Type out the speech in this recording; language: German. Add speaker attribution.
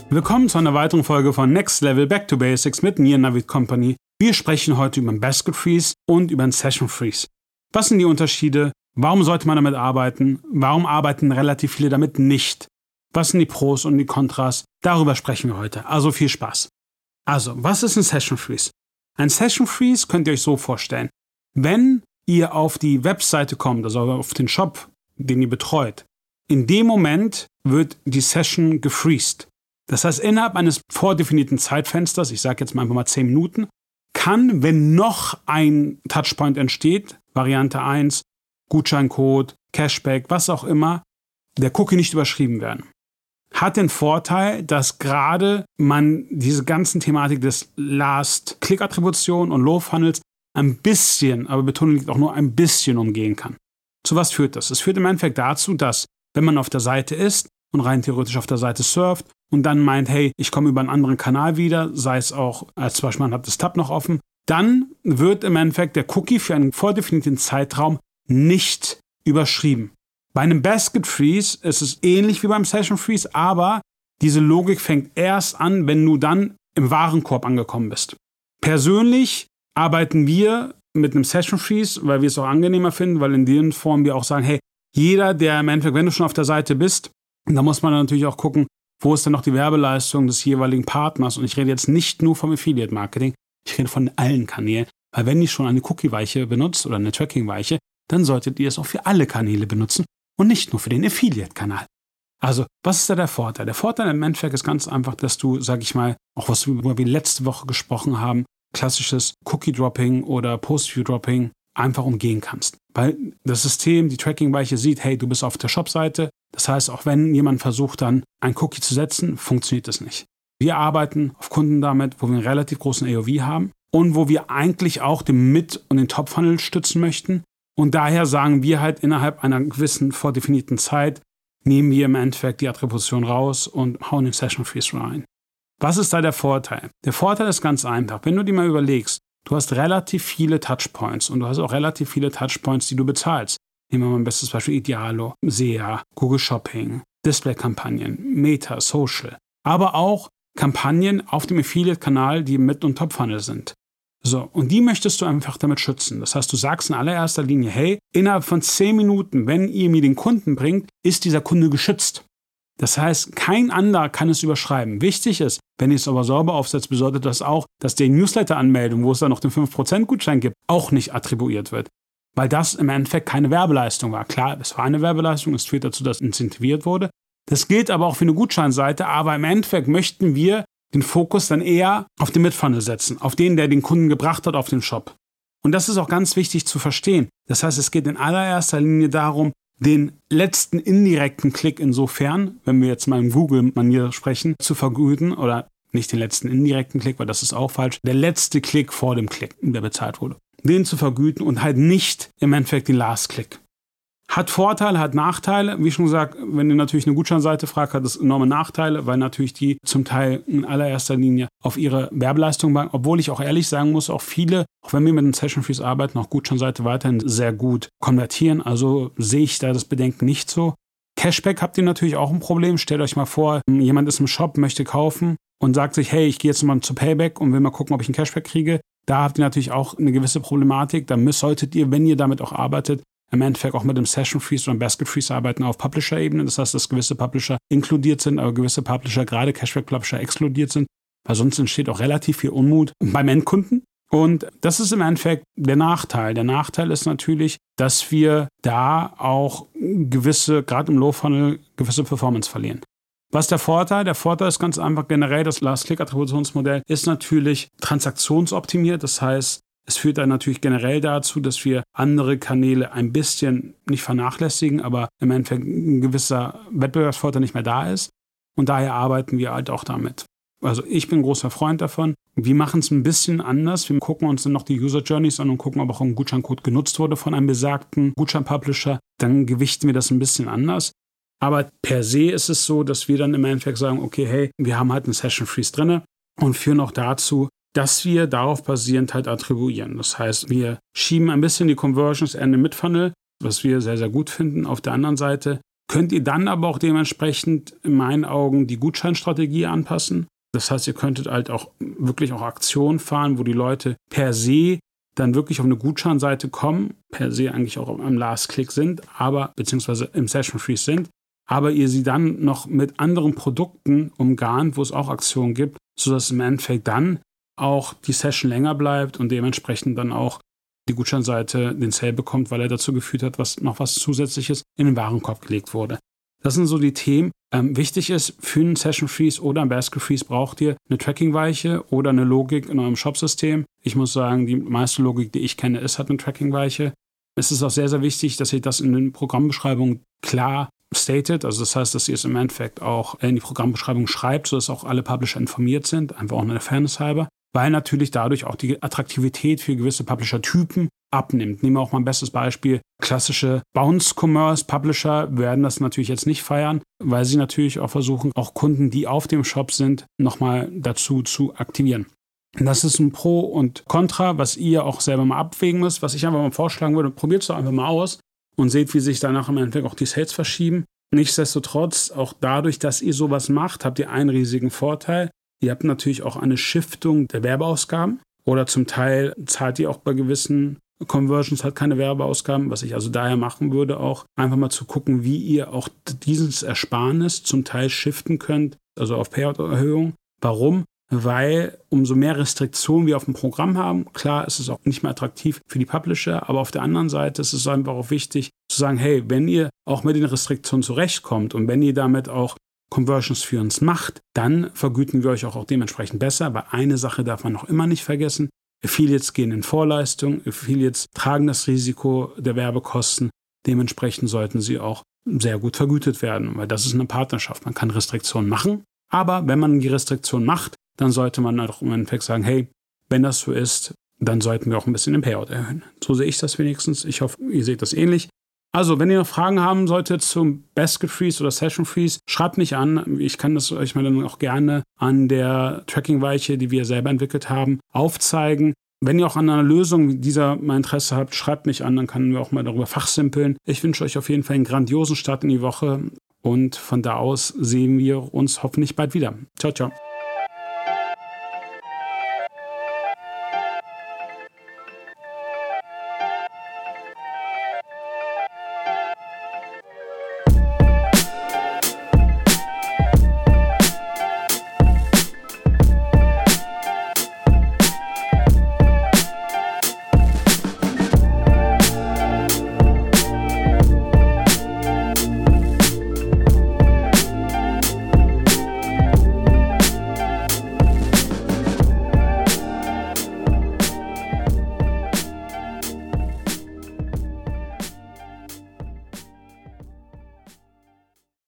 Speaker 1: Willkommen zu einer weiteren Folge von Next Level Back to Basics mit mir, Navid Company. Wir sprechen heute über den Basket Freeze und über den Session Freeze. Was sind die Unterschiede? Warum sollte man damit arbeiten? Warum arbeiten relativ viele damit nicht? Was sind die Pros und die Kontras? Darüber sprechen wir heute. Also viel Spaß. Also, was ist ein Session Freeze? Ein Session Freeze könnt ihr euch so vorstellen. Wenn ihr auf die Webseite kommt, also auf den Shop, den ihr betreut, in dem Moment wird die Session gefreezed. Das heißt, innerhalb eines vordefinierten Zeitfensters, ich sage jetzt mal einfach mal 10 Minuten, kann, wenn noch ein Touchpoint entsteht, Variante 1, Gutscheincode, Cashback, was auch immer, der Cookie nicht überschrieben werden. Hat den Vorteil, dass gerade man diese ganzen Thematik des Last-Click-Attribution und Low-Funnels ein bisschen, aber Betonung liegt auch nur ein bisschen umgehen kann. Zu was führt das? Es führt im Endeffekt dazu, dass, wenn man auf der Seite ist und rein theoretisch auf der Seite surft und dann meint, hey, ich komme über einen anderen Kanal wieder, sei es auch, als zum Beispiel man hat das Tab noch offen, dann wird im Endeffekt der Cookie für einen vordefinierten Zeitraum nicht überschrieben. Bei einem Basket Freeze ist es ähnlich wie beim Session Freeze, aber diese Logik fängt erst an, wenn du dann im Warenkorb angekommen bist. Persönlich arbeiten wir mit einem Session Freeze, weil wir es auch angenehmer finden, weil in deren Form wir auch sagen, hey, jeder, der im Endeffekt, wenn du schon auf der Seite bist, da muss man natürlich auch gucken, wo ist denn noch die Werbeleistung des jeweiligen Partners. Und ich rede jetzt nicht nur vom Affiliate Marketing, ich rede von allen Kanälen, weil wenn ihr schon eine Cookie-Weiche benutzt oder eine Tracking-Weiche, dann solltet ihr es auch für alle Kanäle benutzen und nicht nur für den Affiliate-Kanal. Also, was ist da der Vorteil? Der Vorteil im Endeffekt ist ganz einfach, dass du, sag ich mal, auch was wir letzte Woche gesprochen haben, klassisches Cookie-Dropping oder Post-View-Dropping einfach umgehen kannst. Weil das System, die Tracking-Weiche sieht, hey, du bist auf der Shop-Seite. Das heißt, auch wenn jemand versucht, dann ein Cookie zu setzen, funktioniert das nicht. Wir arbeiten auf Kunden damit, wo wir einen relativ großen AOV haben und wo wir eigentlich auch den Mid- und den Top-Funnel stützen möchten. Und daher sagen wir halt, innerhalb einer gewissen vordefinierten Zeit nehmen wir im Endeffekt die Attribution raus und hauen den Session Freeze rein. Was ist da der Vorteil? Der Vorteil ist ganz einfach. Wenn du dir mal überlegst, du hast relativ viele Touchpoints und du hast auch relativ viele Touchpoints, die du bezahlst. Nehmen wir mal ein bestes Beispiel Idealo, SEA, Google Shopping, Display-Kampagnen, Meta, Social, aber auch Kampagnen auf dem Affiliate-Kanal, die Mid- und Top-Funnel sind. So, und die möchtest du einfach damit schützen. Das heißt, du sagst in allererster Linie, hey, innerhalb von 10 Minuten, wenn ihr mir den Kunden bringt, ist dieser Kunde geschützt. Das heißt, kein anderer kann es überschreiben. Wichtig ist, wenn ihr es aber sauber aufsetzt, bedeutet das auch, dass die Newsletter-Anmeldung, wo es dann noch den 5% Gutschein gibt, auch nicht attribuiert wird. Weil das im Endeffekt keine Werbeleistung war. Klar, es war eine Werbeleistung, es führt dazu, dass incentiviert wurde. Das gilt aber auch für eine Gutscheinseite, aber im Endeffekt möchten wir den Fokus dann eher auf den Mid-Funnel setzen, auf den, der den Kunden gebracht hat auf den Shop. Und das ist auch ganz wichtig zu verstehen. Das heißt, es geht in allererster Linie darum, den letzten indirekten Klick insofern, wenn wir jetzt mal in Google-Manier sprechen, zu vergüten oder nicht den letzten indirekten Klick, weil das ist auch falsch, der letzte Klick vor dem Klick, der bezahlt wurde, den zu vergüten und halt nicht im Endeffekt den Last-Click. Hat Vorteile, hat Nachteile. Wie schon gesagt, wenn ihr natürlich eine Gutscheinseite fragt, hat es enorme Nachteile, weil natürlich die zum Teil in allererster Linie auf ihre Werbeleistung banken. Obwohl ich auch ehrlich sagen muss, auch viele, auch wenn wir mit den Session Freeze arbeiten, auch Gutscheinseite weiterhin sehr gut konvertieren. Also sehe ich da das Bedenken nicht so. Cashback habt ihr natürlich auch ein Problem. Stellt euch mal vor, jemand ist im Shop, möchte kaufen und sagt sich, hey, ich gehe jetzt mal zu Payback und will mal gucken, ob ich einen Cashback kriege. Da habt ihr natürlich auch eine gewisse Problematik. Da solltet ihr, wenn ihr damit auch arbeitet, im Endeffekt auch mit dem Session Freeze oder dem Basket Freeze arbeiten auf Publisher-Ebene. Das heißt, dass gewisse Publisher inkludiert sind, aber gewisse Publisher, gerade Cashback-Publisher, exkludiert sind. Weil sonst entsteht auch relativ viel Unmut beim Endkunden. Und das ist im Endeffekt der Nachteil. Der Nachteil ist natürlich, dass wir da auch gewisse, gerade im Low-Funnel, gewisse Performance verlieren. Was ist der Vorteil? Der Vorteil ist ganz einfach generell, das Last-Click-Attributionsmodell ist natürlich transaktionsoptimiert. Das heißt, es führt dann natürlich generell dazu, dass wir andere Kanäle ein bisschen nicht vernachlässigen, aber im Endeffekt ein gewisser Wettbewerbsvorteil nicht mehr da ist. Und daher arbeiten wir halt auch damit. Also ich bin ein großer Freund davon. Wir machen es ein bisschen anders. Wir gucken uns dann noch die User Journeys an und gucken, ob auch ein Gutscheincode genutzt wurde von einem besagten Gutschein-Publisher. Dann gewichten wir das ein bisschen anders. Aber per se ist es so, dass wir dann im Endeffekt sagen, okay, hey, wir haben halt einen Session Freeze drin und führen auch dazu, dass wir darauf basierend halt attribuieren. Das heißt, wir schieben ein bisschen die Conversions in den Mid-Funnel, was wir sehr, sehr gut finden. Auf der anderen Seite könnt ihr dann aber auch dementsprechend in meinen Augen die Gutscheinstrategie anpassen. Das heißt, ihr könntet halt auch wirklich auch Aktionen fahren, wo die Leute per se dann wirklich auf eine Gutscheinseite kommen, per se eigentlich auch am Last Click sind, aber beziehungsweise im Session Freeze sind, aber ihr sie dann noch mit anderen Produkten umgarnt, wo es auch Aktionen gibt, sodass im Endeffekt dann auch die Session länger bleibt und dementsprechend dann auch die Gutscheinseite den Sale bekommt, weil er dazu geführt hat, was noch was Zusätzliches in den Warenkorb gelegt wurde. Das sind so die Themen. Wichtig ist, für einen Session Freeze oder einen Basket Freeze braucht ihr eine Tracking-Weiche oder eine Logik in eurem Shop-System. Ich muss sagen, die meiste Logik, die ich kenne, ist halt eine Tracking-Weiche. Es ist auch sehr, sehr wichtig, dass ihr das in den Programmbeschreibungen klar stated, also das heißt, dass ihr es im Endeffekt auch in die Programmbeschreibung schreibt, sodass auch alle Publisher informiert sind, einfach auch eine Fairness halber, weil natürlich dadurch auch die Attraktivität für gewisse Publisher-Typen abnimmt. Nehmen wir auch mal ein bestes Beispiel. Klassische Bounce-Commerce-Publisher werden das natürlich jetzt nicht feiern, weil sie natürlich auch versuchen, auch Kunden, die auf dem Shop sind, nochmal dazu zu aktivieren. Das ist ein Pro und Contra, was ihr auch selber mal abwägen müsst. Was ich einfach mal vorschlagen würde, probiert es doch einfach mal aus und seht, wie sich danach im Endeffekt auch die Sales verschieben. Nichtsdestotrotz, auch dadurch, dass ihr sowas macht, habt ihr einen riesigen Vorteil. Ihr habt natürlich auch eine Shiftung der Werbeausgaben oder zum Teil zahlt ihr auch bei gewissen Conversions halt keine Werbeausgaben, was ich also daher machen würde, auch einfach mal zu gucken, wie ihr auch dieses Ersparnis zum Teil shiften könnt, also auf Payout-Erhöhung. Warum? Weil umso mehr Restriktionen wir auf dem Programm haben, klar ist es auch nicht mehr attraktiv für die Publisher, aber auf der anderen Seite ist es einfach auch wichtig zu sagen, hey, wenn ihr auch mit den Restriktionen zurechtkommt und wenn ihr damit auch Conversions für uns macht, dann vergüten wir euch auch dementsprechend besser, weil eine Sache darf man noch immer nicht vergessen, Affiliates gehen in Vorleistung, Affiliates tragen das Risiko der Werbekosten, dementsprechend sollten sie auch sehr gut vergütet werden, weil das ist eine Partnerschaft, man kann Restriktionen machen, aber wenn man die Restriktion macht, dann sollte man auch im Endeffekt sagen, hey, wenn das so ist, dann sollten wir auch ein bisschen den Payout erhöhen. So sehe ich das wenigstens. Ich hoffe, ihr seht das ähnlich. Also, wenn ihr noch Fragen haben solltet zum Basket Freeze oder Session Freeze, schreibt mich an. Ich kann das euch mal dann auch gerne an der Tracking-Weiche, die wir selber entwickelt haben, aufzeigen. Wenn ihr auch an einer Lösung dieser mal Interesse habt, schreibt mich an, dann können wir auch mal darüber fachsimpeln. Ich wünsche euch auf jeden Fall einen grandiosen Start in die Woche und von da aus sehen wir uns hoffentlich bald wieder. Ciao, ciao.